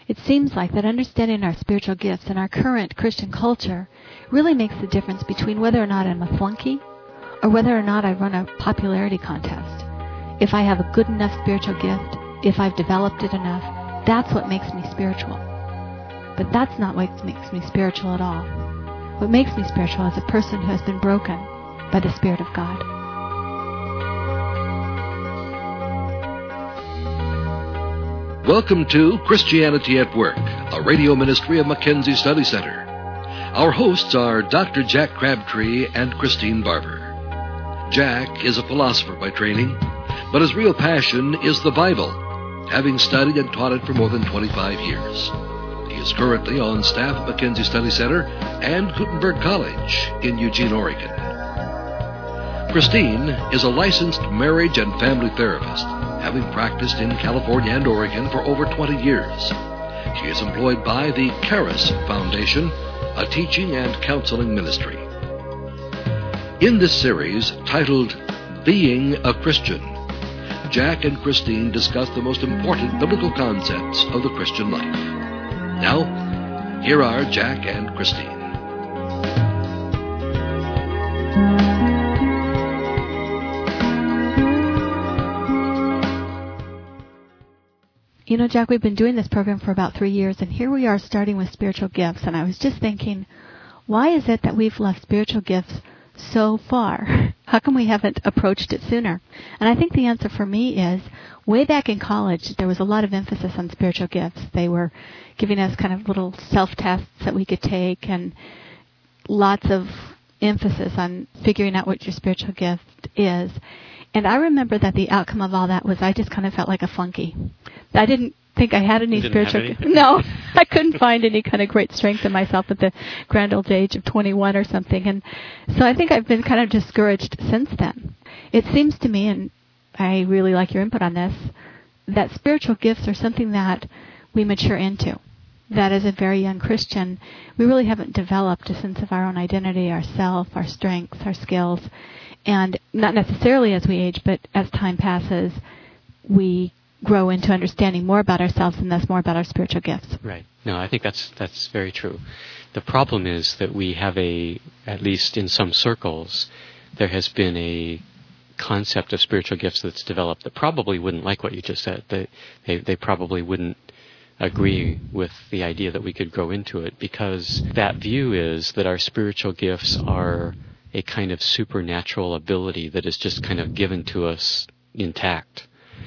it seems like that understanding our spiritual gifts in our current Christian culture really makes the difference between whether or not I'm a flunky or whether or not I run a popularity contest. If I have a good enough spiritual gift, if I've developed it enough, that's what makes me spiritual. But that's not what makes me spiritual at all. What makes me spiritual is a person who has been broken by the Spirit of God. Welcome to Christianity at Work, a radio ministry of Mackenzie Study Center. Our hosts are Dr. Jack Crabtree and Christine Barber. Jack is a philosopher by training, but his real passion is the Bible, having studied and taught it for more than 25 years. He is currently on staff at Mackenzie Study Center and Gutenberg College in Eugene, Oregon. Christine is a licensed marriage and family therapist, having practiced in California and Oregon for over 20 years. She is employed by the Charis Foundation, a teaching and counseling ministry. In this series, titled Being a Christian, Jack and Christine discuss the most important biblical concepts of the Christian life. Now, here are Jack and Christine. You know, Jack, we've been doing this program for about 3 years, and here we are starting with spiritual gifts. And I was just thinking, why is it that we've left spiritual gifts so far? How come we haven't approached it sooner? And I think the answer for me is, way back in college, there was a lot of emphasis on spiritual gifts. They were giving us kind of little self-tests that we could take, and lots of emphasis on figuring out what your spiritual gift is. And I remember that the outcome of all that was I just kind of felt like a flunky. I didn't think I had any spiritual gifts. No, I couldn't find any kind of great strength in myself at the grand old age of 21 or something. And so I think I've been kind of discouraged since then. It seems to me, and I really like your input on this, that spiritual gifts are something that we mature into. That as a very young Christian, we really haven't developed a sense of our own identity, our self, our strengths, our skills. And not necessarily as we age, but as time passes, we grow into understanding more about ourselves and thus more about our spiritual gifts. Right. No, I think that's very true. The problem is that we have at least in some circles, there has been a concept of spiritual gifts that's developed that probably wouldn't like what you just said. They probably wouldn't agree with the idea that we could grow into it, because that view is that our spiritual gifts are a kind of supernatural ability that is just kind of given to us intact.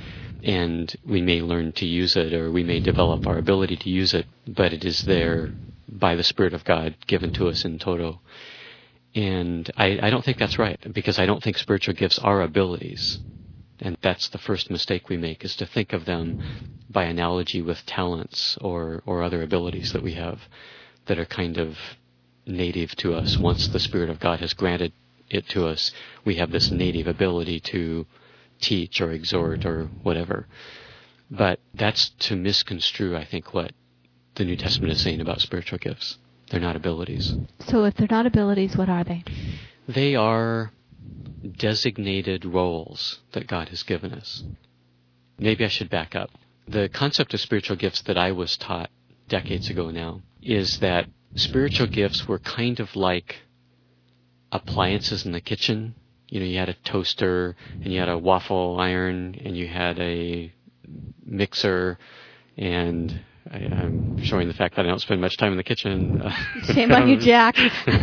And we may learn to use it, or we may develop our ability to use it, but it is there by the Spirit of God given to us in toto. And I don't think that's right, because I don't think spiritual gifts are abilities. And that's the first mistake we make, is to think of them by analogy with talents or other abilities that we have that are kind of native to us. Once the Spirit of God has granted it to us, we have this native ability to teach or exhort or whatever. But that's to misconstrue, I think, what the New Testament is saying about spiritual gifts. They're not abilities. So if they're not abilities, what are they? They are designated roles that God has given us. Maybe I should back up. The concept of spiritual gifts that I was taught decades ago now is that spiritual gifts were kind of like appliances in the kitchen. You know, you had a toaster, and you had a waffle iron, and you had a mixer, and I'm showing the fact that I don't spend much time in the kitchen. Shame on you, Jack.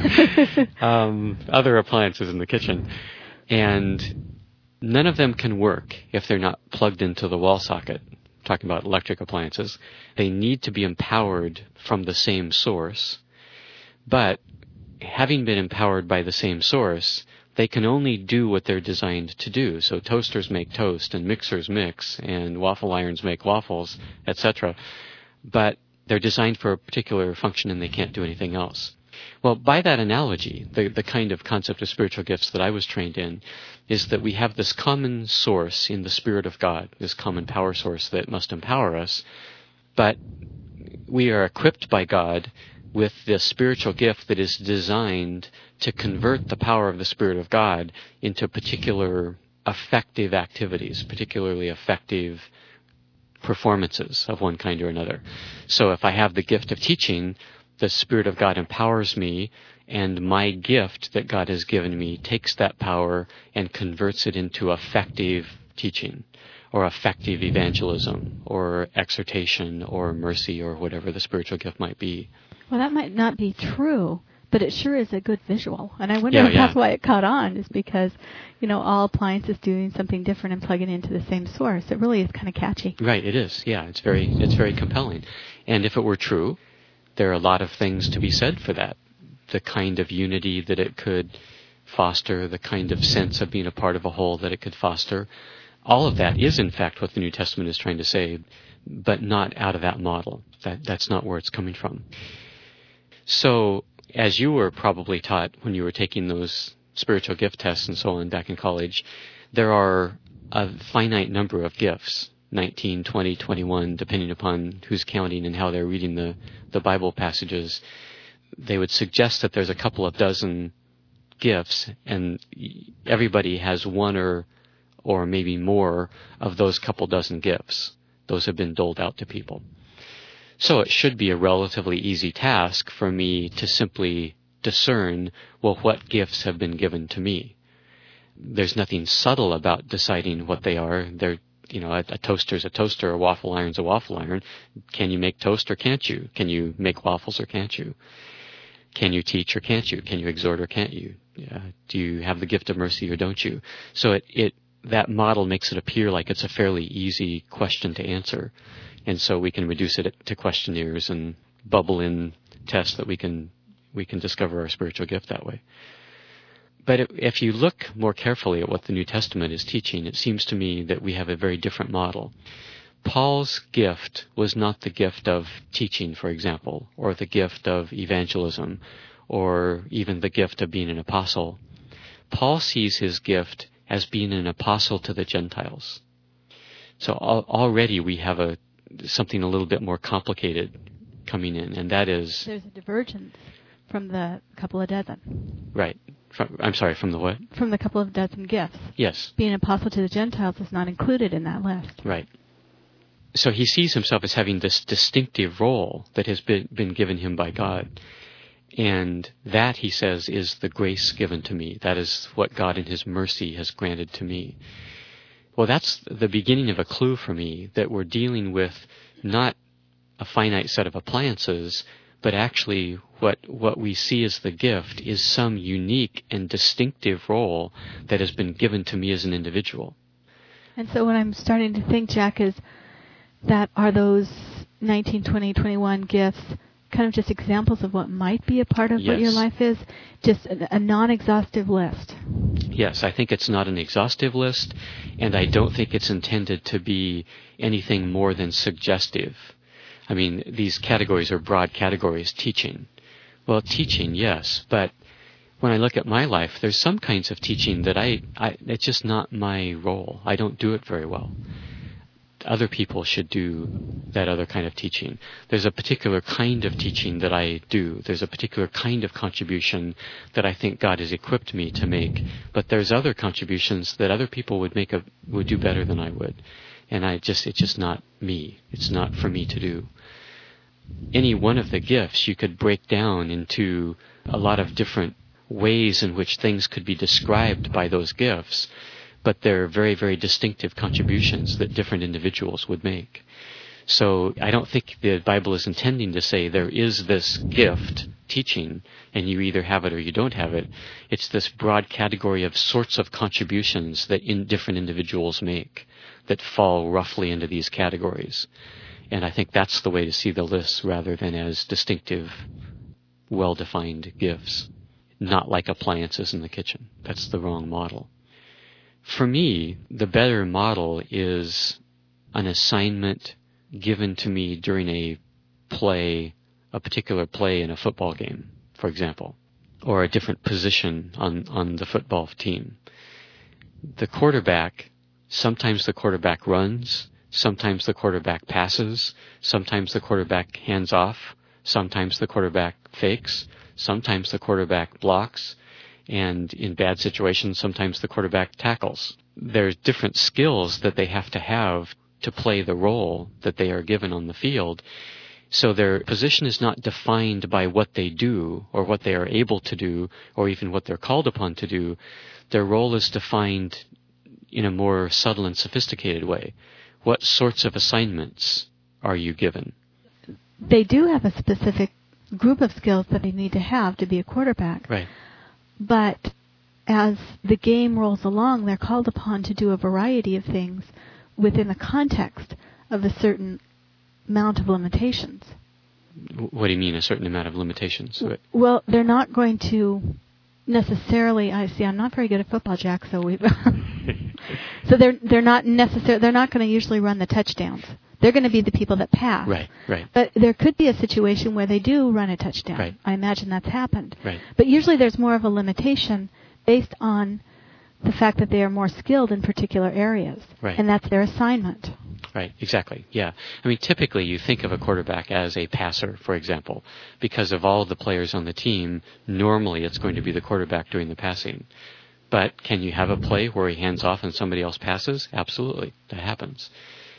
Other appliances in the kitchen. And none of them can work if they're not plugged into the wall socket. Talking about electric appliances. They need to be empowered from the same source. But having been empowered by the same source, they can only do what they're designed to do. So toasters make toast, and mixers mix, and waffle irons make waffles, etc. But they're designed for a particular function, and they can't do anything else. Well, by that analogy, the kind of concept of spiritual gifts that I was trained in is that we have this common source in the Spirit of God, this common power source that must empower us, but we are equipped by God with this spiritual gift that is designed to convert the power of the Spirit of God into particular effective activities, particularly effective performances of one kind or another. So if I have the gift of teaching, the Spirit of God empowers me, and my gift that God has given me takes that power and converts it into effective teaching, or effective evangelism, or exhortation, or mercy, or whatever the spiritual gift might be. Well, that might not be true, but it sure is a good visual. And I wonder if that's why it caught on, is because, all appliances doing something different and plugging into the same source. It really is kind of catchy. Right, it is. Yeah, it's very compelling. And if it were true, there are a lot of things to be said for that. The kind of unity that it could foster, the kind of sense of being a part of a whole that it could foster. All of that is, in fact, what the New Testament is trying to say, but not out of that model. That's not where it's coming from. So, as you were probably taught when you were taking those spiritual gift tests and so on back in college, there are a finite number of gifts, 19, 20, 21, depending upon who's counting and how they're reading the Bible passages. They would suggest that there's a couple of dozen gifts, and everybody has one or maybe more of those couple dozen gifts. Those have been doled out to people. So it should be a relatively easy task for me to simply discern, well, what gifts have been given to me. There's nothing subtle about deciding what they are. They're, a toaster's a toaster, a waffle iron's a waffle iron. Can you make toast or can't you? Can you make waffles or can't you? Can you teach or can't you? Can you exhort or can't you? Do you have the gift of mercy or don't you? So that model makes it appear like it's a fairly easy question to answer. And so we can reduce it to questionnaires and bubble in tests that we can discover our spiritual gift that way. But if you look more carefully at what the New Testament is teaching, it seems to me that we have a very different model. Paul's gift was not the gift of teaching, for example, or the gift of evangelism, or even the gift of being an apostle. Paul sees his gift as being an apostle to the Gentiles. So already we have something a little bit more complicated coming in, and that is... There's a divergence from the couple of dozen. Right. From the what? From the couple of dozen gifts. Yes. Being an apostle to the Gentiles is not included in that list. Right. So he sees himself as having this distinctive role that has been given him by God. And that, he says, is the grace given to me. That is what God in His mercy has granted to me. Well, that's the beginning of a clue for me that we're dealing with not a finite set of appliances, but actually what we see as the gift is some unique and distinctive role that has been given to me as an individual. And so what I'm starting to think, Jack, is that are those 19, 20, 21 gifts kind of just examples of what might be a part of what your life is? Just a non-exhaustive list. Yes, I think it's not an exhaustive list, and I don't think it's intended to be anything more than suggestive. I mean, these categories are broad categories. Teaching. Well, teaching, yes, but when I look at my life, there's some kinds of teaching that it's just not my role. I don't do it very well. Other people should do that other kind of teaching. There's a particular kind of teaching that I do. There's a particular kind of contribution that I think God has equipped me to make. But there's other contributions that other people would do better than I would. And it's just not me. It's not for me to do. Any one of the gifts you could break down into a lot of different ways in which things could be described by those gifts. But they're very, very distinctive contributions that different individuals would make. So I don't think the Bible is intending to say there is this gift, teaching, and you either have it or you don't have it. It's this broad category of sorts of contributions that different individuals make that fall roughly into these categories. And I think that's the way to see the list rather than as distinctive, well-defined gifts. Not like appliances in the kitchen. That's the wrong model. For me, the better model is an assignment given to me during a particular play in a football game, for example, or a different position on the football team. Sometimes the quarterback runs, sometimes the quarterback passes, sometimes the quarterback hands off, sometimes the quarterback fakes, sometimes the quarterback blocks, and in bad situations, sometimes the quarterback tackles. There's different skills that they have to have to play the role that they are given on the field. So their position is not defined by what they do or what they are able to do or even what they're called upon to do. Their role is defined in a more subtle and sophisticated way. What sorts of assignments are you given? They do have a specific group of skills that they need to have to be a quarterback. Right. But as the game rolls along, they're called upon to do a variety of things within the context of a certain amount of limitations. What do you mean, a certain amount of limitations? Well, they're not going to necessarily. I'm not very good at football, Jack. So so they're not going to usually run the touchdowns. They're going to be the people that pass. Right. But there could be a situation where they do run a touchdown. Right. I imagine that's happened. Right. But usually there's more of a limitation based on the fact that they are more skilled in particular areas. Right. And that's their assignment. Right, exactly, yeah. I mean, typically you think of a quarterback as a passer, for example. Because of all of the players on the team, normally it's going to be the quarterback doing the passing. But can you have a play where he hands off and somebody else passes? Absolutely, that happens.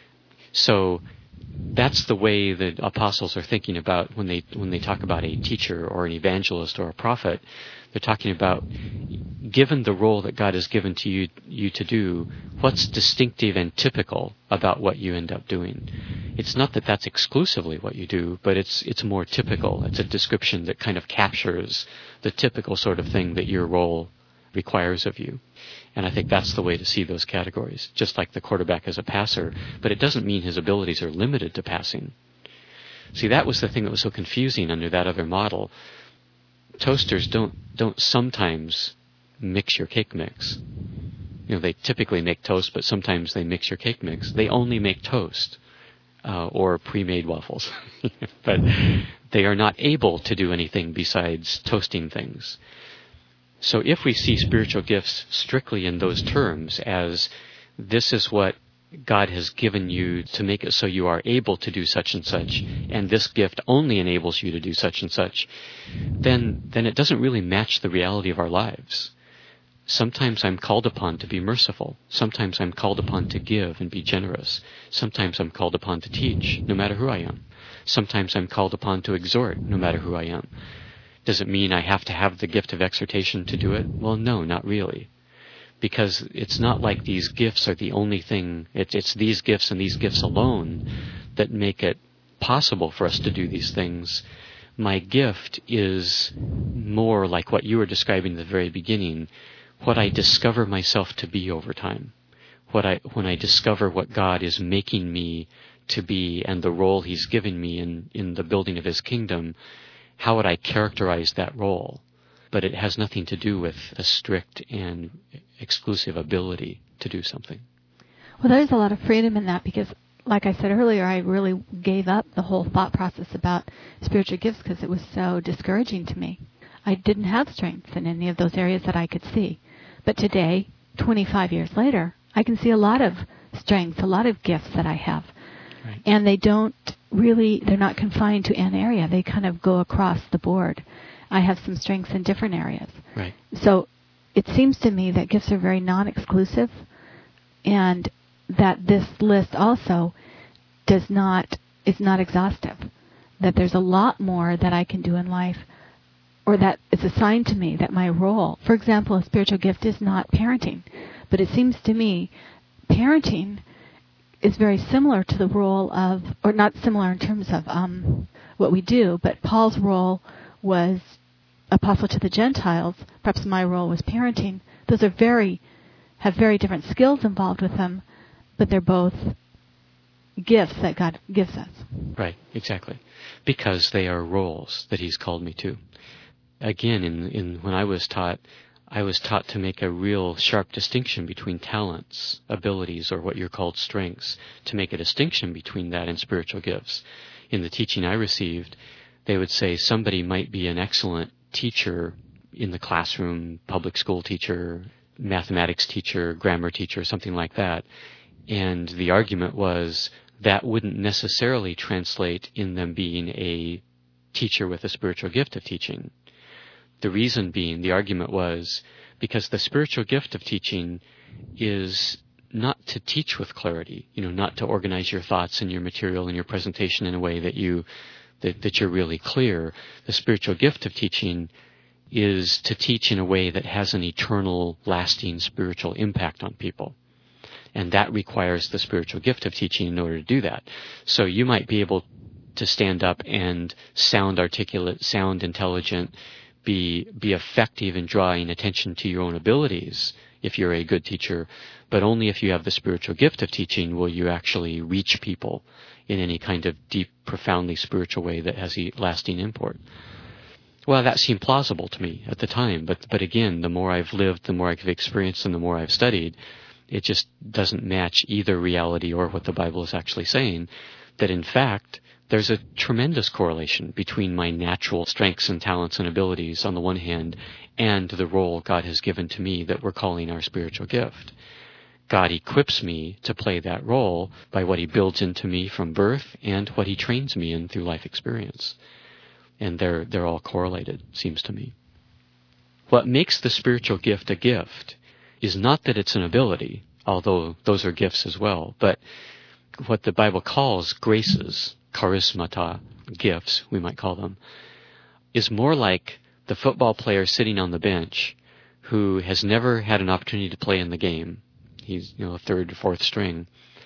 So that's the way the apostles are thinking about when they talk about a teacher or an evangelist or a prophet. They're talking about, given the role that God has given to you to do, what's distinctive and typical about what you end up doing. It's not that that's exclusively what you do, but it's more typical. It's a description that kind of captures the typical sort of thing that your role requires of you. And I think that's the way to see those categories, just like the quarterback as a passer, but it doesn't mean his abilities are limited to passing. See, that was the thing that was so confusing under that other model. Toasters don't sometimes mix your cake mix. You know, they typically make toast, but sometimes they mix your cake mix. They only make toast or pre-made waffles. But they are not able to do anything besides toasting things. So if we see spiritual gifts strictly in those terms, as this is what God has given you to make it so you are able to do such and such, and this gift only enables you to do such and such, then it doesn't really match the reality of our lives. Sometimes I'm called upon to be merciful. Sometimes I'm called upon to give and be generous. Sometimes I'm called upon to teach, no matter who I am. Sometimes I'm called upon to exhort, no matter who I am. Does it mean I have to have the gift of exhortation to do it? Well, no, not really. Because it's not like these gifts are the only thing. It's these gifts and these gifts alone that make it possible for us to do these things. My gift is more like what you were describing at the very beginning, what I discover myself to be over time. When I discover what God is making me to be and the role He's given me in the building of His kingdom, how would I characterize that role? But it has nothing to do with a strict and exclusive ability to do something. Well, there's a lot of freedom in that because, like I said earlier, I really gave up the whole thought process about spiritual gifts because it was so discouraging to me. I didn't have strength in any of those areas that I could see. But today, 25 years later, I can see a lot of strengths, a lot of gifts that I have. Right. And they're not confined to an area. They kind of go across the board. I have some strengths in different areas. Right. So it seems to me that gifts are very non-exclusive, and that this list also is not exhaustive. That there's a lot more that I can do in life, or that is assigned to me, that my role, for example, a spiritual gift is not parenting, but it seems to me parenting is very similar to the role of, or not similar in terms of what we do, but Paul's role was apostle to the Gentiles. Perhaps my role was parenting. Those have very different skills involved with them, but they're both gifts that God gives us. Right, exactly. Because they are roles that He's called me to. Again, when I was taught to make a real sharp distinction between talents, abilities, or what you're called strengths, to make a distinction between that and spiritual gifts. In the teaching I received, they would say somebody might be an excellent teacher in the classroom, public school teacher, mathematics teacher, grammar teacher, something like that. And the argument was that wouldn't necessarily translate in them being a teacher with a spiritual gift of teaching. The reason being, the argument was, because the spiritual gift of teaching is not to teach with clarity, not to organize your thoughts and your material and your presentation in a way that you're really clear. The spiritual gift of teaching is to teach in a way that has an eternal, lasting spiritual impact on people. And that requires the spiritual gift of teaching in order to do that. So you might be able to stand up and sound articulate, sound intelligent, be effective in drawing attention to your own abilities if you're a good teacher, but only if you have the spiritual gift of teaching will you actually reach people in any kind of deep, profoundly spiritual way that has a lasting import. Well, that seemed plausible to me at the time, but again, the more I've lived, the more I've experienced, and the more I've studied, it just doesn't match either reality or what the Bible is actually saying, that in fact, there's a tremendous correlation between my natural strengths and talents and abilities on the one hand and the role God has given to me that we're calling our spiritual gift. God equips me to play that role by what He builds into me from birth and what He trains me in through life experience. And they're all correlated, seems to me. What makes the spiritual gift a gift is not that it's an ability, although those are gifts as well, but what the Bible calls graces, charismata, gifts, we might call them, is more like the football player sitting on the bench who has never had an opportunity to play in the game. He's, third or fourth string.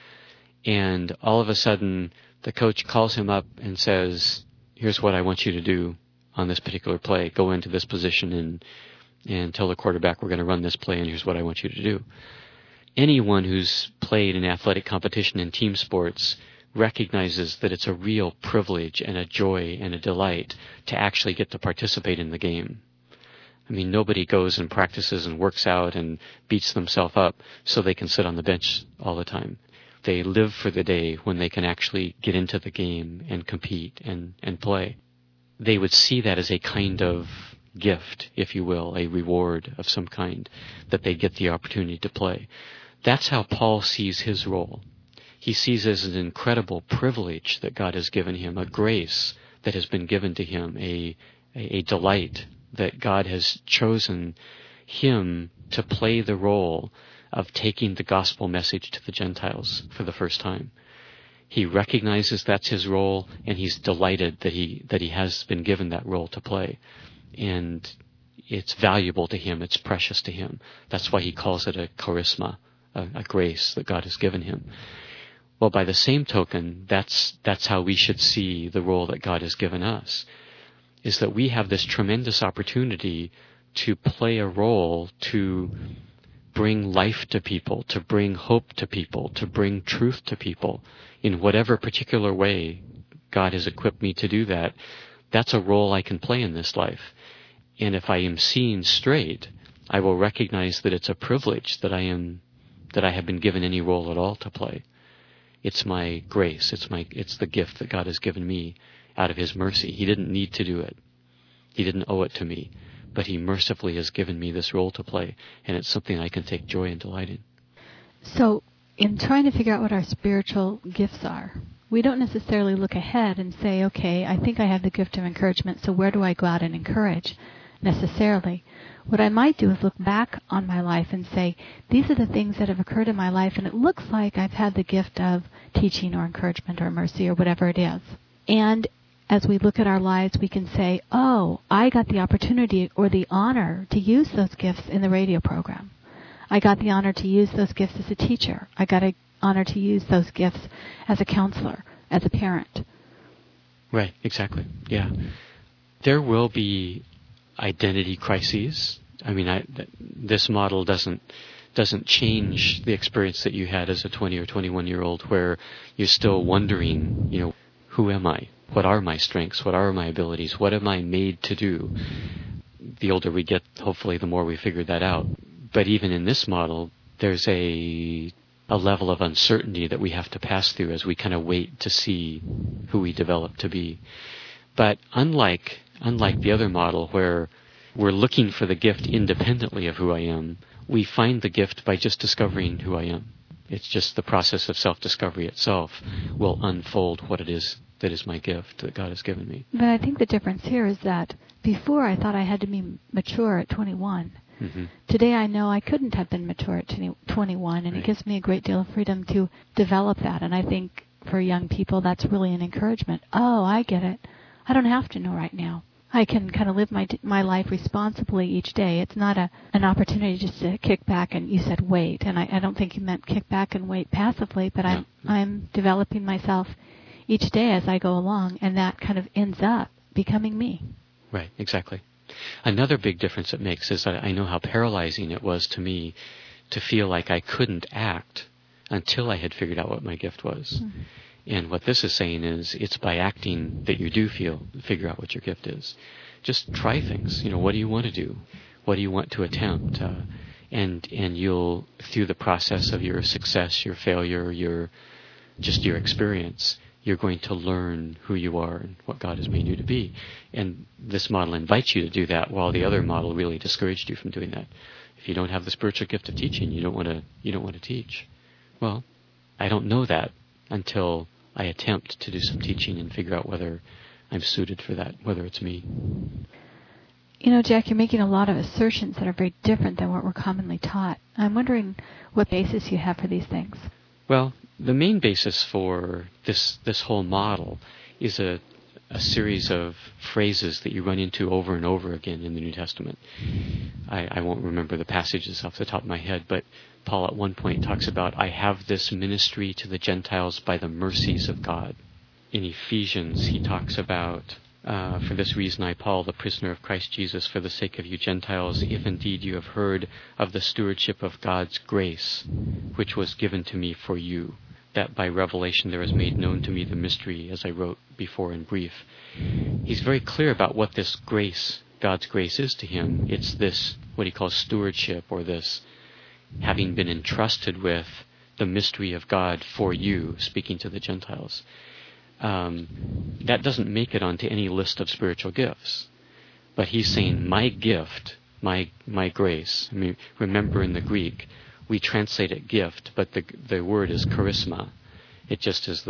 And all of a sudden, the coach calls him up and says, here's what I want you to do on this particular play. Go into this position and tell the quarterback we're going to run this play, and here's what I want you to do. Anyone who's played in athletic competition and team sports recognizes that it's a real privilege and a joy and a delight to actually get to participate in the game. I mean, nobody goes and practices and works out and beats themselves up so they can sit on the bench all the time. They live for the day when they can actually get into the game and compete and play. They would see that as a kind of gift, if you will, a reward of some kind, that they get the opportunity to play. That's how Paul sees his role. He sees it as an incredible privilege that God has given him, a grace that has been given to him, a delight that God has chosen him to play the role of taking the gospel message to the Gentiles for the first time. He recognizes that's his role, and he's delighted that he has been given that role to play. And it's valuable to him, it's precious to him. That's why he calls it a charisma, a grace that God has given him. Well, by the same token, that's how we should see the role that God has given us, is that we have this tremendous opportunity to play a role to bring life to people, to bring hope to people, to bring truth to people in whatever particular way God has equipped me to do that. That's a role I can play in this life. And if I am seeing straight, I will recognize that it's a privilege that I have been given any role at all to play. It's my grace. It's the gift that God has given me out of His mercy. He didn't need to do it. He didn't owe it to me. But He mercifully has given me this role to play, and it's something I can take joy and delight in. So, in trying to figure out what our spiritual gifts are, we don't necessarily look ahead and say, okay, I think I have the gift of encouragement, so where do I go out and encourage necessarily? What I might do is look back on my life and say, these are the things that have occurred in my life, and it looks like I've had the gift of teaching or encouragement or mercy or whatever it is. And as we look at our lives, we can say, oh, I got the opportunity or the honor to use those gifts in the radio program. I got the honor to use those gifts as a teacher. I got an honor to use those gifts as a counselor, as a parent. Right, exactly, yeah. There will be identity crises. I mean, this model doesn't change the experience that you had as a 20 or 21-year-old where you're still wondering, who am I? What are my strengths? What are my abilities? What am I made to do? The older we get, hopefully, the more we figure that out. But even in this model, there's a level of uncertainty that we have to pass through as we kind of wait to see who we develop to be. But unlike the other model where we're looking for the gift independently of who I am, we find the gift by just discovering who I am. It's just the process of self-discovery itself will unfold what it is that is my gift that God has given me. But I think the difference here is that before I thought I had to be mature at 21, Mm-hmm. Today I know I couldn't have been mature at 21, and Right. it gives me a great deal of freedom to develop that. And I think for young people, that's really an encouragement. Oh, I get it. I don't have to know right now. I can kind of live my life responsibly each day. It's not an opportunity just to kick back and you said wait, and I don't think you meant kick back and wait passively, but No. I'm developing myself each day as I go along, and that kind of ends up becoming me. Right, exactly. Another big difference it makes is that I know how paralyzing it was to me to feel like I couldn't act until I had figured out what my gift was. Mm-hmm. And what this is saying is it's by acting that you do figure out what your gift is. Just try things. What do you want to do? What do you want to attempt? And you'll, through the process of your success, your failure, your experience, you're going to learn who you are and what God has made you to be. And this model invites you to do that, while the other model really discouraged you from doing that. If you don't have the spiritual gift of teaching, you don't want to teach. Well, I don't know that until I attempt to do some teaching and figure out whether I'm suited for that, whether it's me. Jack, you're making a lot of assertions that are very different than what we're commonly taught. I'm wondering what basis you have for these things. Well, the main basis for this whole model is a series of phrases that you run into over and over again in the New Testament. I won't remember the passages off the top of my head, but Paul at one point talks about, I have this ministry to the Gentiles by the mercies of God. In Ephesians, he talks about, for this reason I, Paul, the prisoner of Christ Jesus, for the sake of you Gentiles, if indeed you have heard of the stewardship of God's grace, which was given to me for you, that by revelation there is made known to me the mystery, as I wrote before in brief. He's very clear about what this grace, God's grace, is to him. It's this, what he calls stewardship, or this having been entrusted with the mystery of God for you, speaking to the Gentiles. That doesn't make it onto any list of spiritual gifts. But he's saying, my gift, my grace. I mean, remember in the Greek, we translate it gift, but the word is charisma. It just is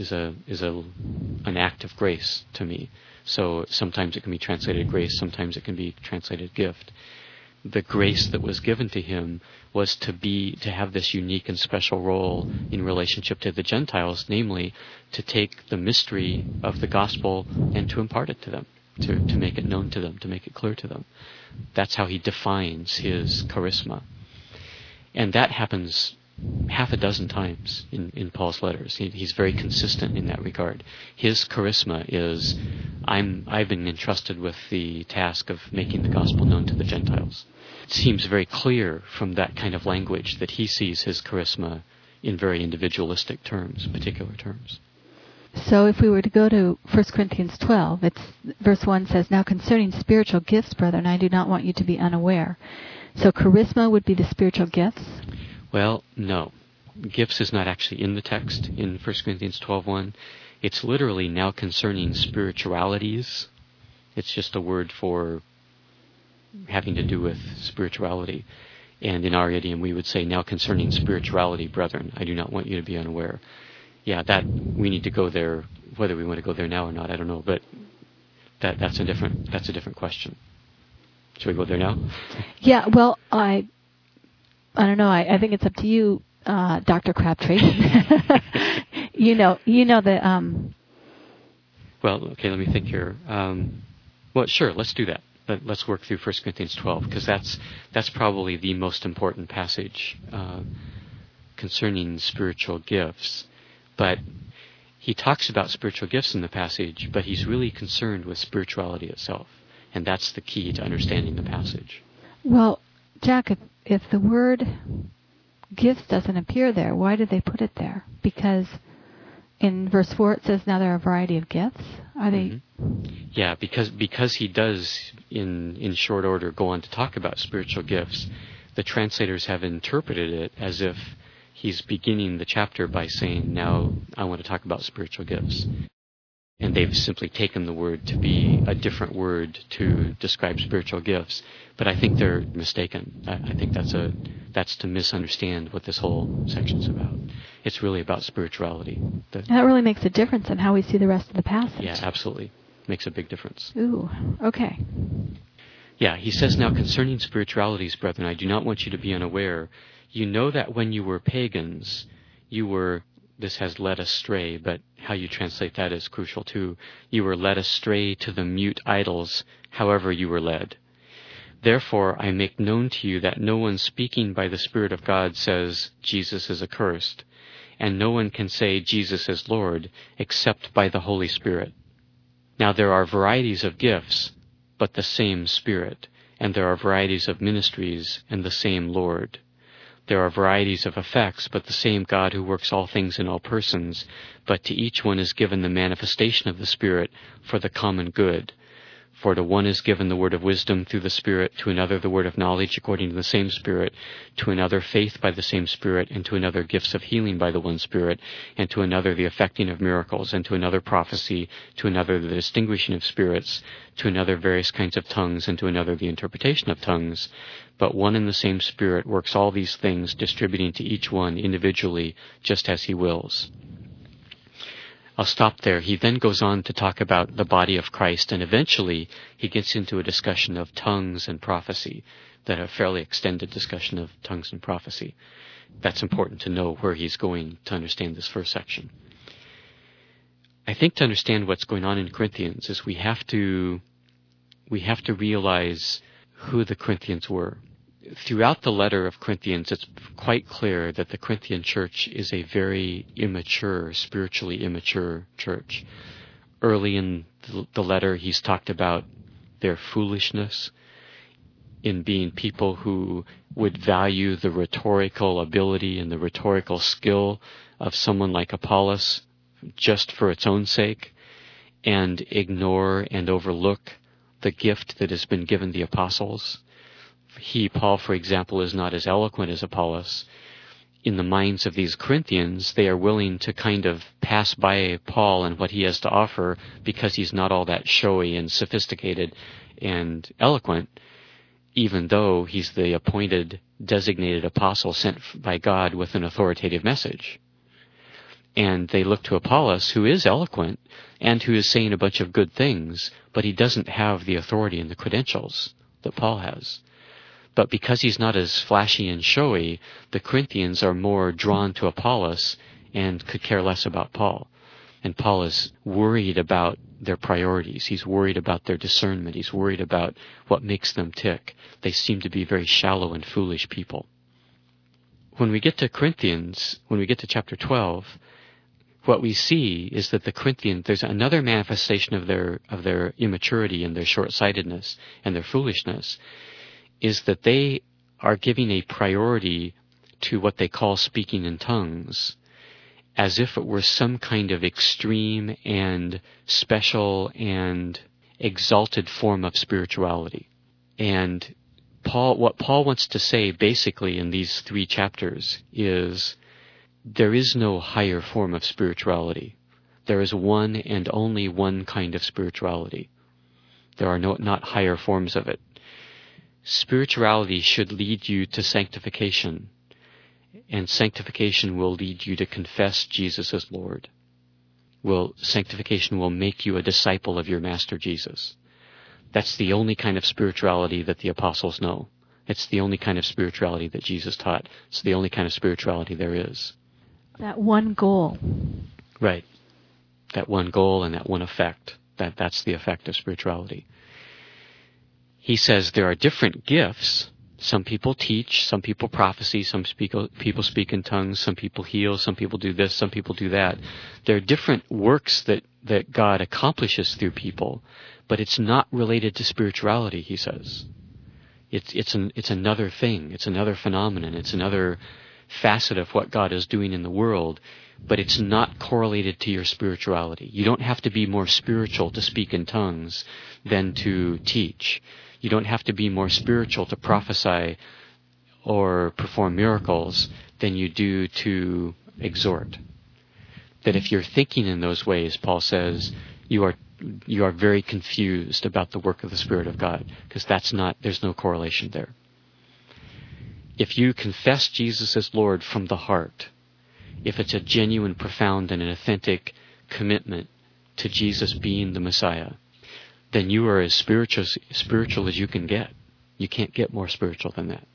an act of grace to me. So sometimes it can be translated grace, sometimes it can be translated gift. The grace that was given to him was to have this unique and special role in relationship to the Gentiles, namely to take the mystery of the gospel and to impart it to them, to make it known to them, to make it clear to them. That's how he defines his charisma. And that happens half a dozen times in Paul's letters. He's very consistent in that regard. His charisma is, I've been entrusted with the task of making the gospel known to the Gentiles. It seems very clear from that kind of language that he sees his charisma in very individualistic terms, particular terms. So if we were to go to 1 Corinthians 12, verse 1 says, now concerning spiritual gifts, brethren, I do not want you to be unaware. So charisma would be the spiritual gifts? Well, no. Gifts is not actually in the text in 1 Corinthians 12:1. It's literally now concerning spiritualities. It's just a word for having to do with spirituality. And in our idiom, we would say, now concerning spirituality, brethren, I do not want you to be unaware. Yeah, that we need to go there. Whether we want to go there now or not, I don't know. But that's a different question. Should we go there now? Yeah. Well, I don't know. I think it's up to you, Dr. Crabtree. you know the. Well, okay. Let me think here. Well, sure. Let's do that. Let's work through 1 Corinthians 12, because that's probably the most important passage concerning spiritual gifts. But he talks about spiritual gifts in the passage, but he's really concerned with spirituality itself. And that's the key to understanding the passage. Well, Jack, if the word gifts doesn't appear there, why did they put it there? Because in verse 4 it says, now there are a variety of gifts. Are they? Yeah, because he does, in short order, go on to talk about spiritual gifts, the translators have interpreted it as if he's beginning the chapter by saying, now I want to talk about spiritual gifts. And they've simply taken the word to be a different word to describe spiritual gifts. But I think they're mistaken. I think that's to misunderstand what this whole section's about. It's really about spirituality. That really makes a difference in how we see the rest of the passage. Yeah, absolutely. Makes a big difference. Ooh, okay. Yeah, he says, now concerning spiritualities, brethren, I do not want you to be unaware. You know that when you were pagans, you were, this has led astray, but how you translate that is crucial too. You were led astray to the mute idols, however you were led. Therefore, I make known to you that no one speaking by the Spirit of God says Jesus is accursed, and no one can say Jesus is Lord except by the Holy Spirit. Now there are varieties of gifts, but the same Spirit, and there are varieties of ministries, and the same Lord. There are varieties of effects, but the same God who works all things in all persons, but to each one is given the manifestation of the Spirit for the common good. For to one is given the word of wisdom through the Spirit, to another the word of knowledge according to the same Spirit, to another faith by the same Spirit, and to another gifts of healing by the one Spirit, and to another the effecting of miracles, and to another prophecy, to another the distinguishing of spirits, to another various kinds of tongues, and to another the interpretation of tongues. But one and the same Spirit works all these things, distributing to each one individually, just as he wills. I'll stop there. He then goes on to talk about the body of Christ, and eventually he gets into a discussion of tongues and prophecy, that a fairly extended discussion of tongues and prophecy. That's important to know where he's going to understand this first section. I think to understand what's going on in Corinthians is we have to realize who the Corinthians were. Throughout the letter of Corinthians, it's quite clear that the Corinthian church is a very immature, spiritually immature church. Early in the letter, he's talked about their foolishness in being people who would value the rhetorical ability and the rhetorical skill of someone like Apollos just for its own sake, and ignore and overlook the gift that has been given the apostles. Paul, for example, is not as eloquent as Apollos. In the minds of these Corinthians, they are willing to kind of pass by Paul and what he has to offer because he's not all that showy and sophisticated and eloquent, even though he's the appointed, designated apostle sent by God with an authoritative message. And they look to Apollos, who is eloquent and who is saying a bunch of good things, but he doesn't have the authority and the credentials that Paul has. But because he's not as flashy and showy, the Corinthians are more drawn to Apollos and could care less about Paul. And Paul is worried about their priorities. He's worried about their discernment. He's worried about what makes them tick. They seem to be very shallow and foolish people. When we get to Corinthians, when we get to chapter 12, what we see is that the Corinthians, there's another manifestation of their immaturity and their short-sightedness and their foolishness, is that they are giving a priority to what they call speaking in tongues, as if it were some kind of extreme and special and exalted form of spirituality. And what Paul wants to say basically in these 3 chapters is there is no higher form of spirituality. There is one and only one kind of spirituality. There are not higher forms of it. Spirituality should lead you to sanctification, and sanctification will lead you to confess Jesus as Lord. Sanctification will make you a disciple of your Master Jesus. That's the only kind of spirituality that the apostles know. It's the only kind of spirituality that Jesus taught. It's the only kind of spirituality there is. That one goal. Right. That one goal and that one effect. That's the effect of spirituality. He says there are different gifts. Some people teach, some people prophesy, some people speak in tongues, some people heal, some people do this, some people do that. There are different works that God accomplishes through people, but it's not related to spirituality, he says. It's another thing, it's another phenomenon, it's another facet of what God is doing in the world, but it's not correlated to your spirituality. You don't have to be more spiritual to speak in tongues than to teach. You don't have to be more spiritual to prophesy or perform miracles than you do to exhort. That if you're thinking in those ways, Paul says, you are very confused about the work of the Spirit of God, because there's no correlation there. If you confess Jesus as Lord from the heart, if it's a genuine, profound, and an authentic commitment to Jesus being the Messiah, then you are as spiritual as you can get. You can't get more spiritual than that.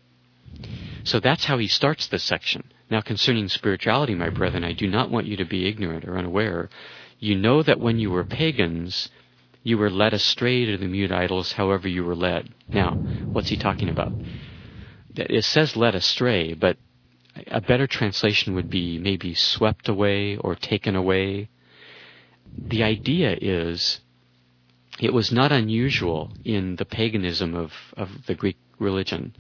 So that's how he starts this section. Now, concerning spirituality, my brethren, I do not want you to be ignorant or unaware. You know that when you were pagans, you were led astray to the mute idols, however you were led. Now, what's he talking about? It says led astray, but a better translation would be maybe swept away or taken away. The idea is, it was not unusual in the paganism of the Greek religion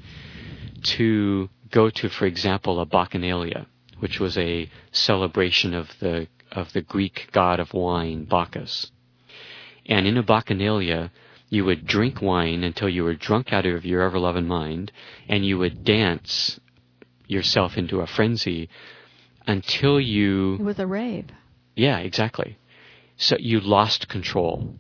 to go to, for example, a bacchanalia, which was a celebration of the Greek god of wine, Bacchus. And in a bacchanalia, you would drink wine until you were drunk out of your ever-loving mind, and you would dance yourself into a frenzy until you... It was a rave. Yeah, exactly. So you lost control.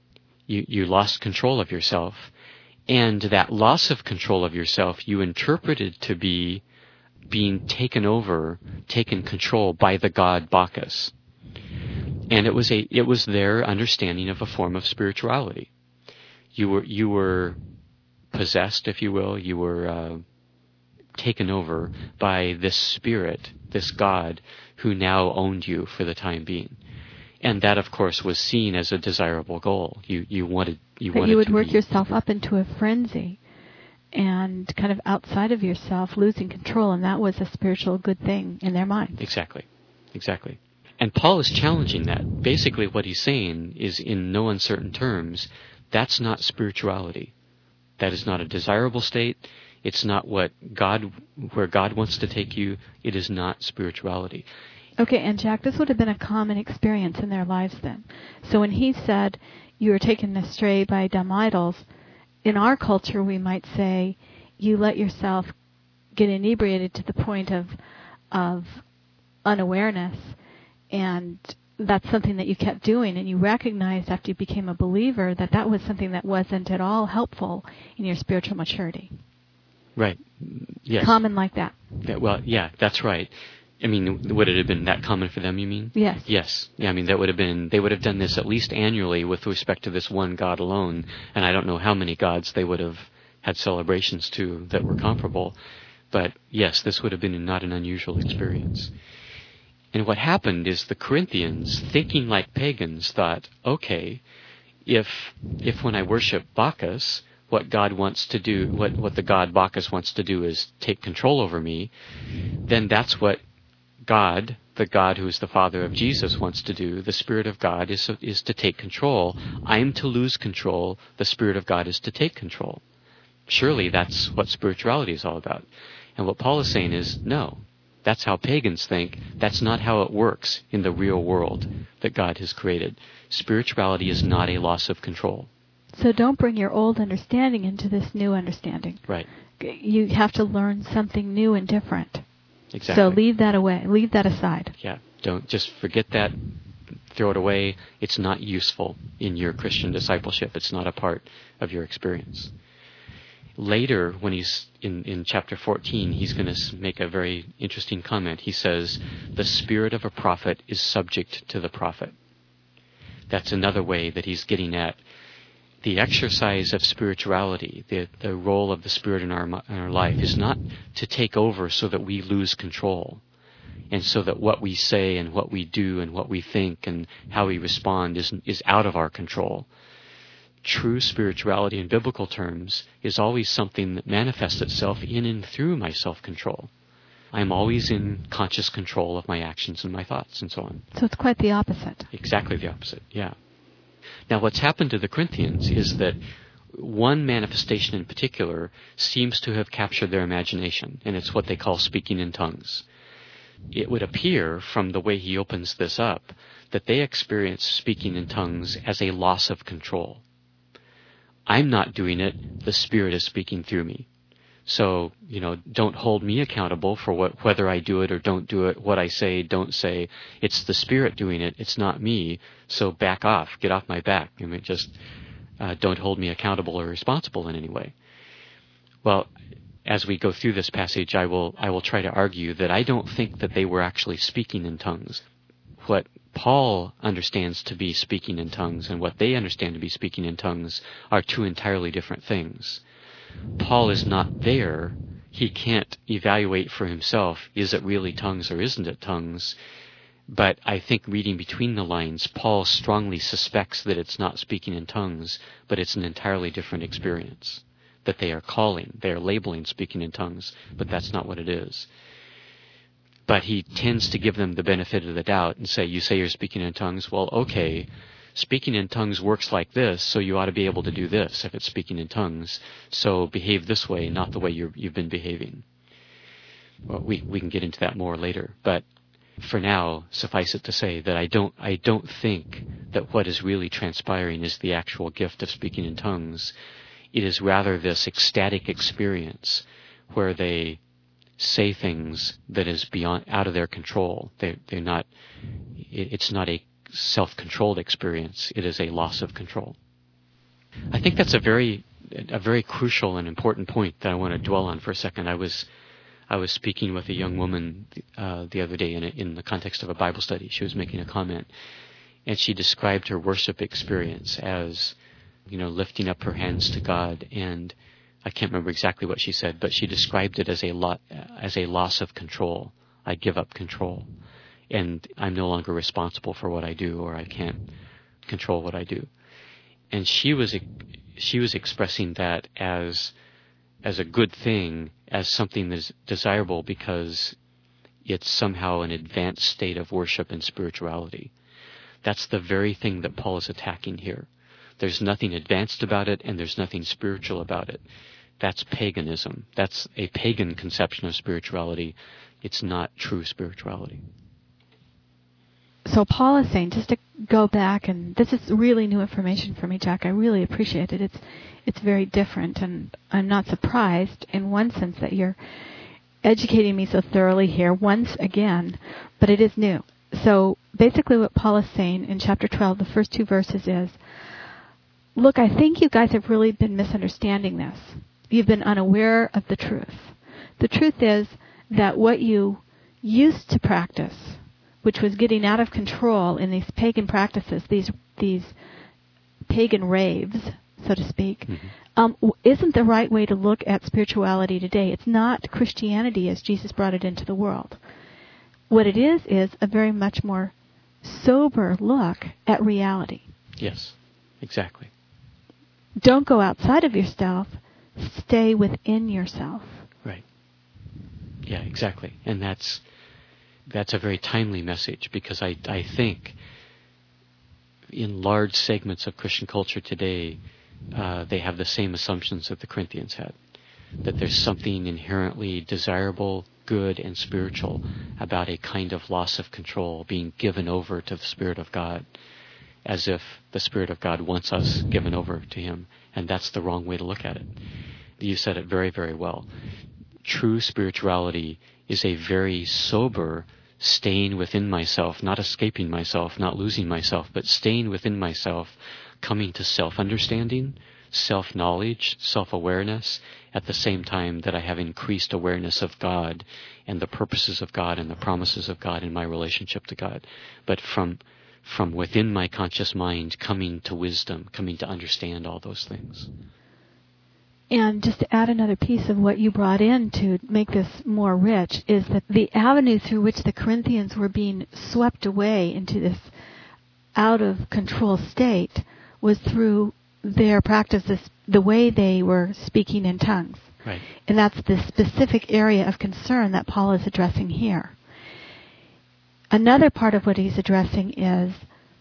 You lost control of yourself. And that loss of control of yourself, you interpreted to be being taken control by the god Bacchus. And it was their understanding of a form of spirituality. You were possessed, if you will. You were taken over by this spirit, this god, who now owned you for the time being. And that, of course, was seen as a desirable goal. You wanted that you would work yourself up into a frenzy and kind of outside of yourself, losing control, and that was a spiritual good thing in their mind. Exactly. And Paul is challenging that. Basically what he's saying is, in no uncertain terms, that's not spirituality. That is not a desirable state. It's not where God wants to take you. It is not spirituality. Okay, and Jack, this would have been a common experience in their lives then. So when he said you were taken astray by dumb idols, in our culture we might say you let yourself get inebriated to the point of unawareness, and that's something that you kept doing, and you recognized after you became a believer that that was something that wasn't at all helpful in your spiritual maturity. Right. Yes. Common like that. Yeah, well, yeah, that's right. I mean, would it have been that common for them, you mean? Yes. Yes. Yeah, I mean, they would have done this at least annually with respect to this one god alone, and I don't know how many gods they would have had celebrations to that were comparable. But yes, this would have been not an unusual experience. And what happened is the Corinthians, thinking like pagans, thought, okay, if when I worship Bacchus, what God wants to do, what the god Bacchus wants to do is take control over me, then that's what God, the God who is the Father of Jesus, wants to do. The Spirit of God is to take control. I am to lose control. The Spirit of God is to take control. Surely that's what spirituality is all about. And what Paul is saying is, no, that's how pagans think. That's not how it works in the real world that God has created. Spirituality is not a loss of control. So don't bring your old understanding into this new understanding. Right. You have to learn something new and different. Exactly. So leave that away. Leave that aside. Yeah. Don't just forget that. Throw it away. It's not useful in your Christian discipleship. It's not a part of your experience. Later, when he's in chapter 14, he's going to make a very interesting comment. He says, the spirit of a prophet is subject to the prophet. That's another way that he's getting at the exercise of spirituality, the role of the Spirit in our life, is not to take over so that we lose control, and so that what we say and what we do and what we think and how we respond is out of our control. True spirituality in biblical terms is always something that manifests itself in and through my self-control. I'm always in conscious control of my actions and my thoughts and so on. So it's quite the opposite. Exactly the opposite, yeah. Now, what's happened to the Corinthians is that one manifestation in particular seems to have captured their imagination, and it's what they call speaking in tongues. It would appear from the way he opens this up that they experience speaking in tongues as a loss of control. I'm not doing it, the Spirit is speaking through me. So, don't hold me accountable for whether I do it or don't do it, what I say, don't say. It's the Spirit doing it, it's not me. So back off, get off my back. Just don't hold me accountable or responsible in any way. Well, as we go through this passage, I will try to argue that I don't think that they were actually speaking in tongues. What Paul understands to be speaking in tongues and what they understand to be speaking in tongues are two entirely different things. Paul is not there. He can't evaluate for himself, is it really tongues or isn't it tongues? But I think reading between the lines, Paul strongly suspects that it's not speaking in tongues, but it's an entirely different experience that they are calling. They are labeling speaking in tongues, but that's not what it is. But he tends to give them the benefit of the doubt and say, you say you're speaking in tongues? Well, okay, speaking in tongues works like this, so you ought to be able to do this if it's speaking in tongues. So behave this way, not the way you've been behaving. Well, we can get into that more later, but for now, suffice it to say that I don't think that what is really transpiring is the actual gift of speaking in tongues. It is rather this ecstatic experience where they say things that is out of their control. They're not. It's not a self-controlled experience. It is a loss of control. I think that's a very crucial and important point that I want to dwell on for a second. I was speaking with a young woman the other day in the context of a Bible study. She was making a comment, and she described her worship experience as, lifting up her hands to God, and I can't remember exactly what she said, but she described it as a loss of control. I give up control, and I'm no longer responsible for what I do, or I can't control what I do. And she was expressing that as a good thing, as something that's desirable because it's somehow an advanced state of worship and spirituality. That's the very thing that Paul is attacking here. There's nothing advanced about it, and there's nothing spiritual about it. That's paganism. That's a pagan conception of spirituality. It's not true spirituality. So Paul is saying, just to go back, and this is really new information for me, Jack. I really appreciate it. It's very different, and I'm not surprised in one sense that you're educating me so thoroughly here once again, but it is new. So basically what Paul is saying in chapter 12, the first two verses is, look, I think you guys have really been misunderstanding this. You've been unaware of the truth. The truth is that what you used to practice, which was getting out of control in these pagan practices, these pagan raves, so to speak, isn't the right way to look at spirituality today. It's not Christianity as Jesus brought it into the world. What it is a very much more sober look at reality. Yes, exactly. Don't go outside of yourself. Stay within yourself. Right. Yeah, exactly. And that's a very timely message, because I think in large segments of Christian culture today, they have the same assumptions that the Corinthians had, that there's something inherently desirable, good, and spiritual about a kind of loss of control, being given over to the Spirit of God, as if the Spirit of God wants us given over to Him, and that's the wrong way to look at it. You said it very, very well. True spirituality is a very sober staying within myself, not escaping myself, not losing myself, but staying within myself, coming to self-understanding, self-knowledge, self-awareness, at the same time that I have increased awareness of God and the purposes of God and the promises of God in my relationship to God. But from within my conscious mind, coming to wisdom, coming to understand all those things. And just to add another piece of what you brought in to make this more rich is that the avenue through which the Corinthians were being swept away into this out-of-control state was through their practices, the way they were speaking in tongues. Right. And that's the specific area of concern that Paul is addressing here. Another part of what he's addressing is,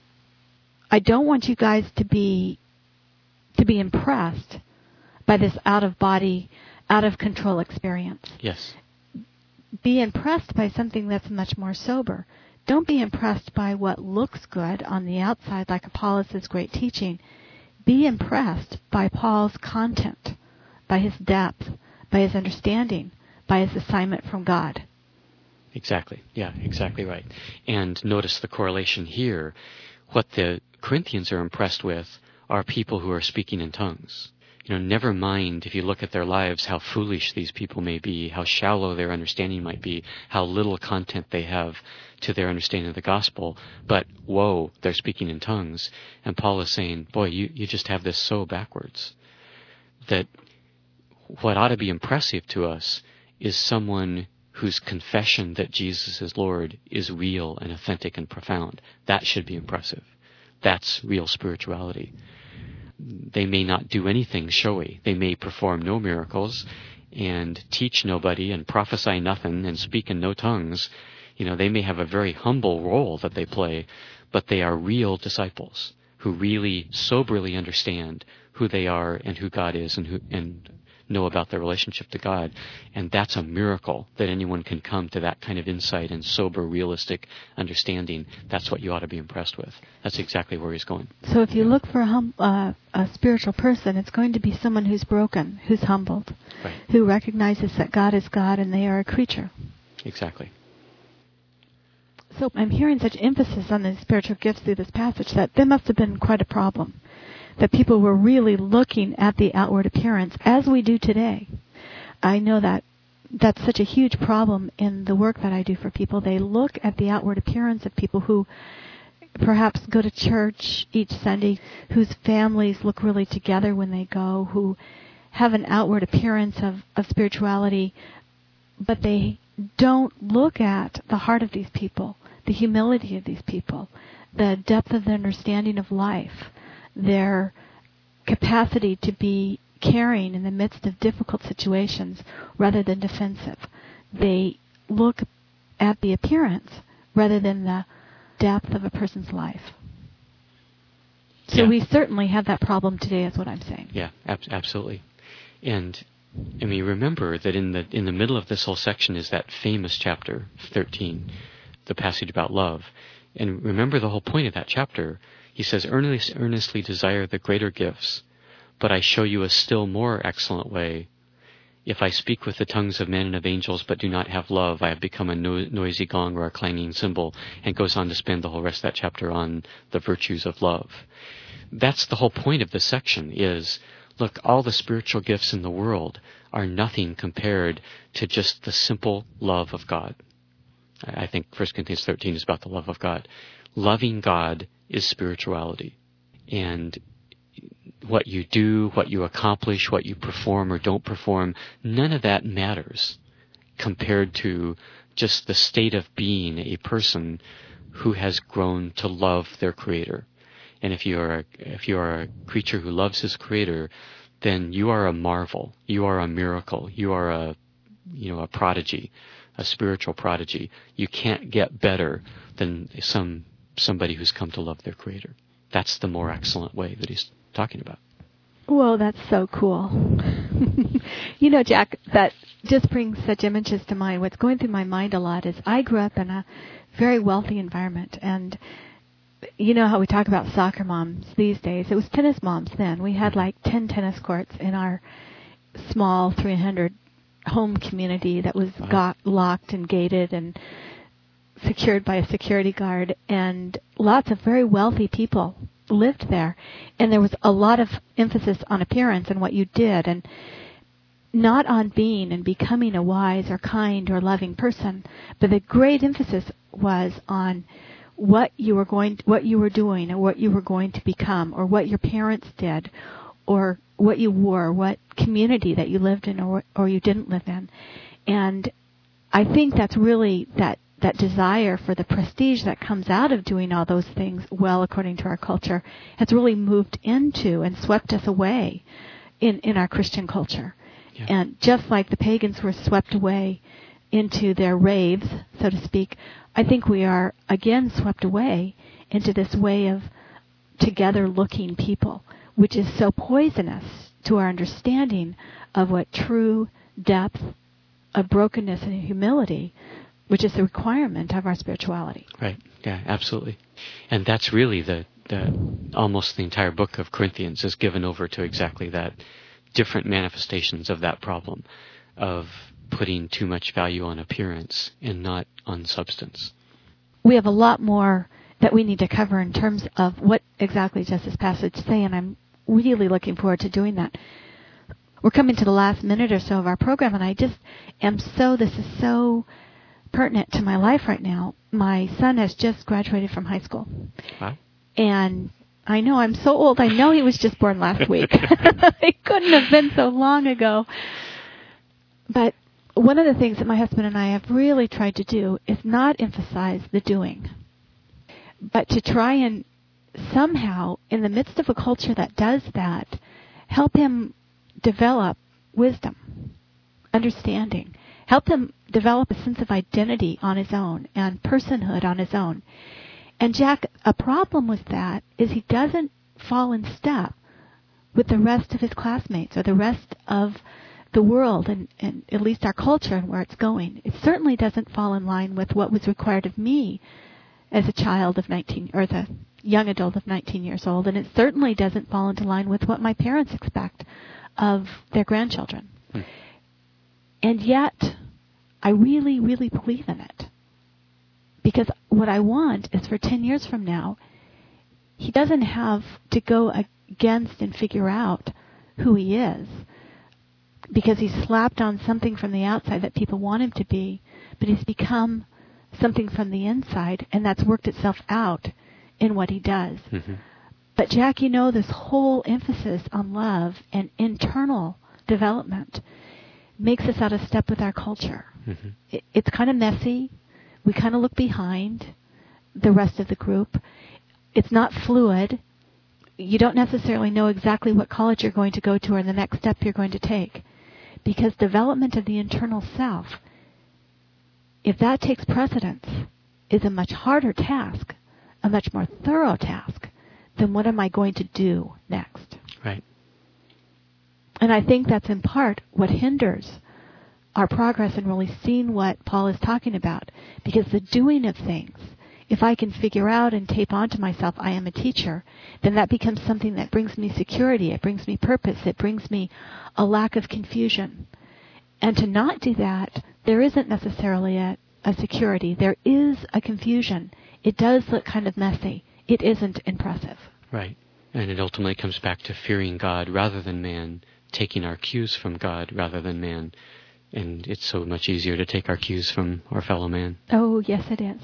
I don't want you guys to be impressed by this out-of-body, out-of-control experience. Yes. Be impressed by something that's much more sober. Don't be impressed by what looks good on the outside, like Apollos' great teaching. Be impressed by Paul's content, by his depth, by his understanding, by his assignment from God. Exactly. Yeah, exactly right. And notice the correlation here. What the Corinthians are impressed with are people who are speaking in tongues. Never mind if you look at their lives, how foolish these people may be, how shallow their understanding might be, how little content they have to their understanding of the gospel. But, whoa, they're speaking in tongues. And Paul is saying, boy, you just have this so backwards. That what ought to be impressive to us is someone whose confession that Jesus is Lord is real and authentic and profound. That should be impressive. That's real spirituality. They may not do anything showy. They may perform no miracles and teach nobody and prophesy nothing and speak in no tongues. They may have a very humble role that they play, but they are real disciples who really soberly understand who they are and who God is and know about their relationship to God. And that's a miracle that anyone can come to that kind of insight and sober, realistic understanding. That's what you ought to be impressed with. That's exactly where he's going. So if you look for a spiritual person, it's going to be someone who's broken, who's humbled, right, who recognizes that God is God and they are a creature. Exactly. So I'm hearing such emphasis on the spiritual gifts through this passage that there must have been quite a problem, that people were really looking at the outward appearance as we do today. I know that that's such a huge problem in the work that I do for people. They look at the outward appearance of people who perhaps go to church each Sunday, whose families look really together when they go, who have an outward appearance of spirituality, but they don't look at the heart of these people, the humility of these people, the depth of their understanding of life, their capacity to be caring in the midst of difficult situations rather than defensive. They look at the appearance rather than the depth of a person's life. So we certainly have that problem today, is what I'm saying. Yeah, absolutely. And remember that in the middle of this whole section is that famous chapter 13, the passage about love. And remember the whole point of that chapter. He says, earnestly desire the greater gifts, but I show you a still more excellent way. If I speak with the tongues of men and of angels but do not have love, I have become a noisy gong or a clanging cymbal, and goes on to spend the whole rest of that chapter on the virtues of love. That's the whole point of this section is, look, all the spiritual gifts in the world are nothing compared to just the simple love of God. I think 1 Corinthians 13 is about the love of God. Loving God is spirituality. And what you do, what you accomplish, what you perform or don't perform, none of that matters compared to just the state of being a person who has grown to love their Creator. And if you are a creature who loves his Creator, then you are a marvel. You are a miracle. You are a prodigy, a spiritual prodigy. You can't get better than somebody who's come to love their Creator. That's the more excellent way that he's talking about. Whoa, that's so cool. Jack, that just brings such images to mind. What's going through my mind a lot is I grew up in a very wealthy environment, and you know how we talk about soccer moms these days. It was tennis moms then. We had like 10 tennis courts in our small 300 home community that was got locked and gated and secured by a security guard, and lots of very wealthy people lived there. And there was a lot of emphasis on appearance and what you did, and not on being and becoming a wise or kind or loving person, but the great emphasis was on what you were doing, or what you were going to become, or what your parents did, or what you wore, what community that you lived in or you didn't live in. And I think that's really that desire for the prestige that comes out of doing all those things well according to our culture has really moved into and swept us away in our Christian culture. Yeah. And just like the pagans were swept away into their raves, so to speak, I think we are again swept away into this way of together-looking people, which is so poisonous to our understanding of what true depth of brokenness and humility, which is the requirement of our spirituality. Right. Yeah, absolutely. And that's really the almost the entire book of Corinthians is given over to exactly that, different manifestations of that problem of putting too much value on appearance and not on substance. We have a lot more that we need to cover in terms of what exactly does this passage say, and I'm really looking forward to doing that. we're coming to the last minute or so of our program, and I just am this is so pertinent to my life right now. My son has just graduated from high school. Wow. And I know I'm so old. I know he was just born last week. It couldn't have been so long ago. But one of the things that my husband and I have really tried to do is not emphasize the doing, but to try and somehow, in the midst of a culture that does that, help him develop wisdom, understanding, help him develop a sense of identity on his own and personhood on his own. And Jack, a problem with that is he doesn't fall in step with the rest of his classmates or the rest of the world and at least our culture and where it's going. It certainly doesn't fall in line with what was required of me as a child of 19, or the young adult of 19 years old, and it certainly doesn't fall into line with what my parents expect of their grandchildren. And yet, I really, really believe in it. Because what I want is for 10 years from now, he doesn't have to go against and figure out who he is because he's slapped on something from the outside that people want him to be, but he's become something from the inside, and that's worked itself out in what he does. Mm-hmm. But Jack, this whole emphasis on love and internal development makes us out of step with our culture. Mm-hmm. It's kind of messy. We kind of look behind the rest of the group. It's not fluid. You don't necessarily know exactly what college you're going to go to or the next step you're going to take. Because development of the internal self, if that takes precedence, is a much harder task, a much more thorough task than what am I going to do next. Right. And I think that's in part what hinders our progress in really seeing what Paul is talking about. Because the doing of things, if I can figure out and tape onto myself, I am a teacher, then that becomes something that brings me security, it brings me purpose, it brings me a lack of confusion. And to not do that, there isn't necessarily a security. There is a confusion. It does look kind of messy. It isn't impressive. Right. And it ultimately comes back to fearing God rather than man, taking our cues from God rather than man. And it's so much easier to take our cues from our fellow man. Oh, yes, it is.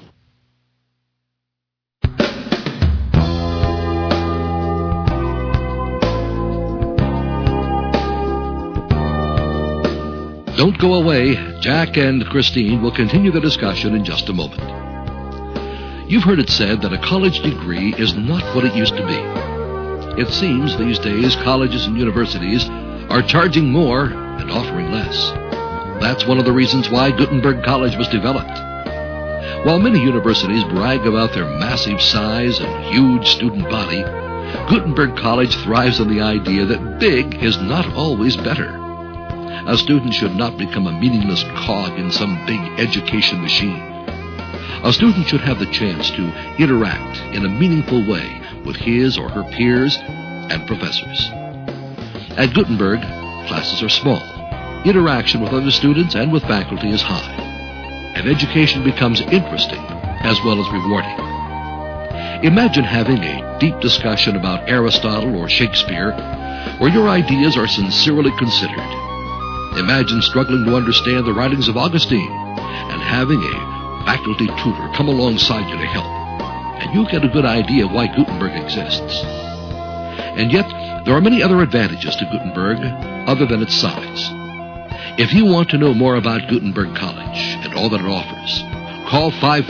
Don't go away. Jack and Christine will continue the discussion in just a moment. You've heard it said that a college degree is not what it used to be. It seems these days colleges and universities are charging more and offering less. That's one of the reasons why Gutenberg College was developed. While many universities brag about their massive size and huge student body, Gutenberg College thrives on the idea that big is not always better. A student should not become a meaningless cog in some big education machine. A student should have the chance to interact in a meaningful way with his or her peers and professors. At Gutenberg, classes are small. Interaction with other students and with faculty is high. And education becomes interesting as well as rewarding. Imagine having a deep discussion about Aristotle or Shakespeare where your ideas are sincerely considered. Imagine struggling to understand the writings of Augustine and having a faculty tutor come alongside you to help. And you get a good idea why Gutenberg exists. And yet, there are many other advantages to Gutenberg other than its size. If you want to know more about Gutenberg College and all that it offers, call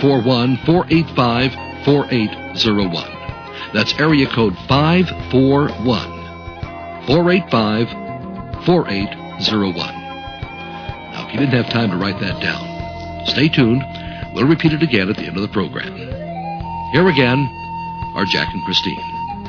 541-485-4801. That's area code 541-485-4801. Now, if you didn't have time to write that down, stay tuned. We'll repeat it again at the end of the program. Here again are Jack and Christine.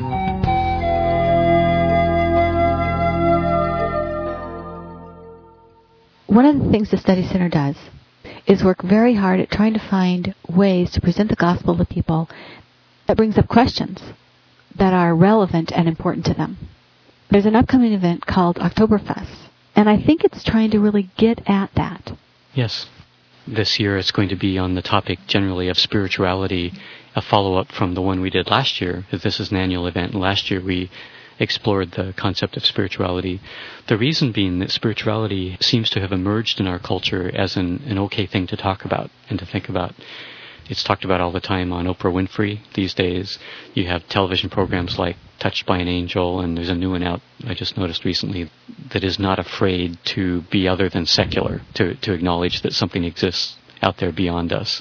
One of the things the Study Center does is work very hard at trying to find ways to present the gospel to people that brings up questions that are relevant and important to them. There's an upcoming event called Oktoberfest, and I think it's trying to really get at that. Yes. This year it's going to be on the topic generally of spirituality, a follow-up from the one we did last year. This is an annual event, and last year we explored the concept of spirituality. The reason being that spirituality seems to have emerged in our culture as an okay thing to talk about and to think about. It's talked about all the time on Oprah Winfrey these days. You have television programs like Touched by an Angel, and there's a new one out I just noticed recently that is not afraid to be other than secular, to acknowledge that something exists out there beyond us.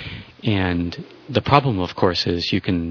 And the problem, of course, is you can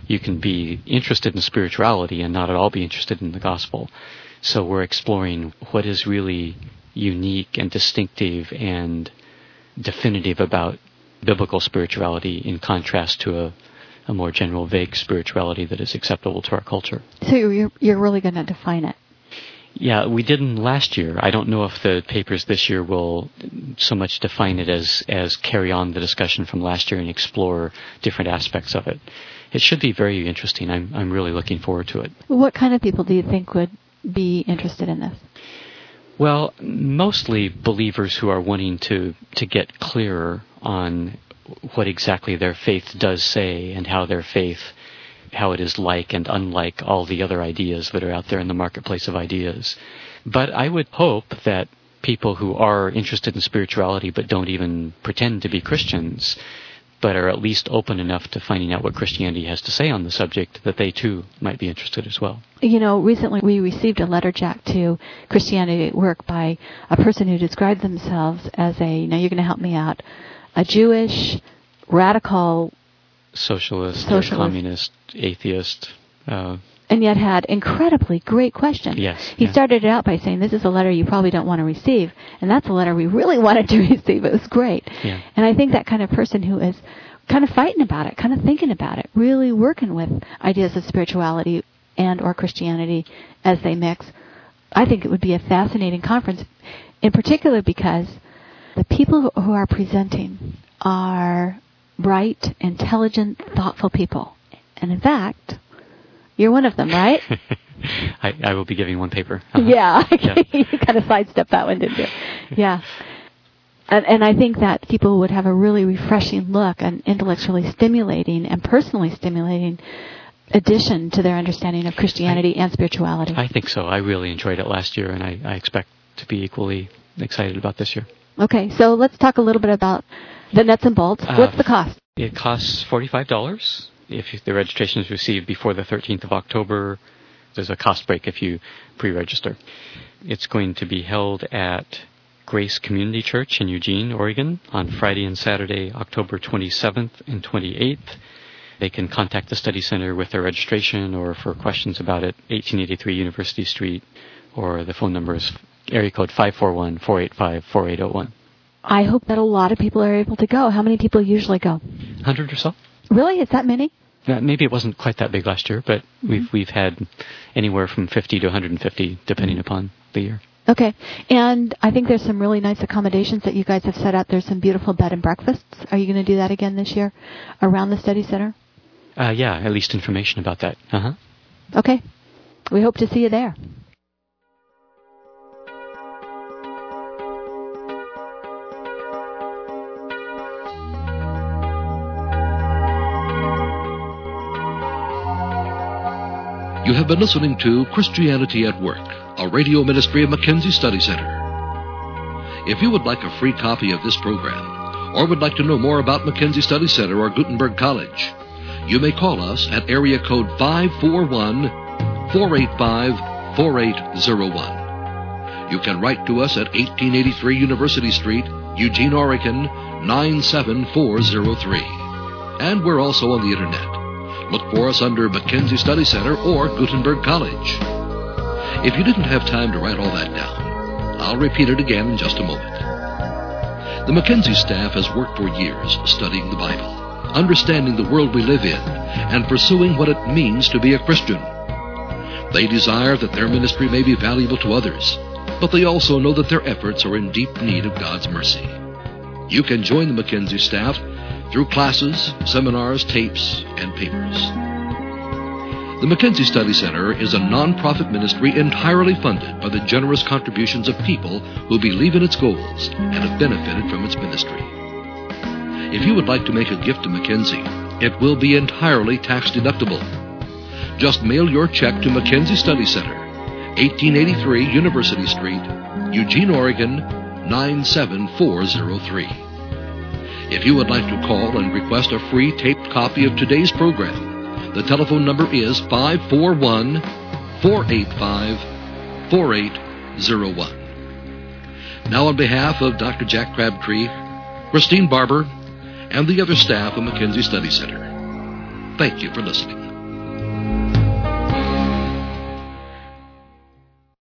be interested in spirituality and not at all be interested in the gospel. So we're exploring what is really unique and distinctive and definitive about biblical spirituality in contrast to a more general, vague spirituality that is acceptable to our culture. So you're really going to define it? Yeah, we didn't last year. I don't know if the papers this year will so much define it as carry on the discussion from last year and explore different aspects of it. It should be very interesting. I'm really looking forward to it. What kind of people do you think would be interested in this? Well, mostly believers who are wanting to get clearer on what exactly their faith does say and how their faith, how it is like and unlike all the other ideas that are out there in the marketplace of ideas. But I would hope that people who are interested in spirituality but don't even pretend to be Christians, but are at least open enough to finding out what Christianity has to say on the subject, that they too might be interested as well. You know, recently we received a letter, Jack, to Christianity at Work by a person who described themselves as now you're going to help me out, a Jewish, radical... Socialist. Communist, atheist. And yet had incredibly great questions. Yes. He started it out by saying, this is a letter you probably don't want to receive. And that's a letter we really wanted to receive. It was great. Yeah. And I think that kind of person who is kind of fighting about it, kind of thinking about it, really working with ideas of spirituality and or Christianity as they mix, I think it would be a fascinating conference, in particular because the people who are presenting are bright, intelligent, thoughtful people. And in fact, you're one of them, right? I will be giving one paper. Yeah. You kind of sidestepped that one, didn't you? Yeah. And I think that people would have a really refreshing look, an intellectually stimulating and personally stimulating addition to their understanding of Christianity and spirituality. I think so. I really enjoyed it last year, and I expect to be equally excited about this year. Okay, so let's talk a little bit about the nuts and bolts. What's the cost? It costs $45. If the registration is received before the 13th of October, there's a cost break if you pre-register. It's going to be held at Grace Community Church in Eugene, Oregon, on Friday and Saturday, October 27th and 28th. They can contact the Study Center with their registration or for questions about it, 1883 University Street, or the phone number is area code 541-485-4801. I hope that a lot of people are able to go. How many people usually go? 100 or so. Really? Is that many? Maybe it wasn't quite that big last year, but we've had anywhere from 50 to 150, depending upon the year. Okay. And I think there's some really nice accommodations that you guys have set up. There's some beautiful bed and breakfasts. Are you going to do that again this year around the study center? Yeah, at least information about that. Okay. We hope to see you there. You have been listening to Christianity at Work, a radio ministry of Mackenzie Study Center. If you would like a free copy of this program, or would like to know more about Mackenzie Study Center or Gutenberg College, you may call us at area code 541-485-4801. You can write to us at 1883 University Street, Eugene, Oregon, 97403. And we're also on the Internet. Look for us under Mackenzie Study Center or Gutenberg College. If you didn't have time to write all that down, I'll repeat it again in just a moment. The Mackenzie staff has worked for years studying the Bible, understanding the world we live in, and pursuing what it means to be a Christian. They desire that their ministry may be valuable to others, but they also know that their efforts are in deep need of God's mercy. You can join the Mackenzie staff through classes, seminars, tapes, and papers. The Mackenzie Study Center is a non-profit ministry entirely funded by the generous contributions of people who believe in its goals and have benefited from its ministry. If you would like to make a gift to Mackenzie, it will be entirely tax-deductible. Just mail your check to Mackenzie Study Center, 1883 University Street, Eugene, Oregon, 97403. If you would like to call and request a free taped copy of today's program, the telephone number is 541-485-4801. Now, on behalf of Dr. Jack Crabtree, Christine Barber, and the other staff of Mackenzie Study Center, thank you for listening.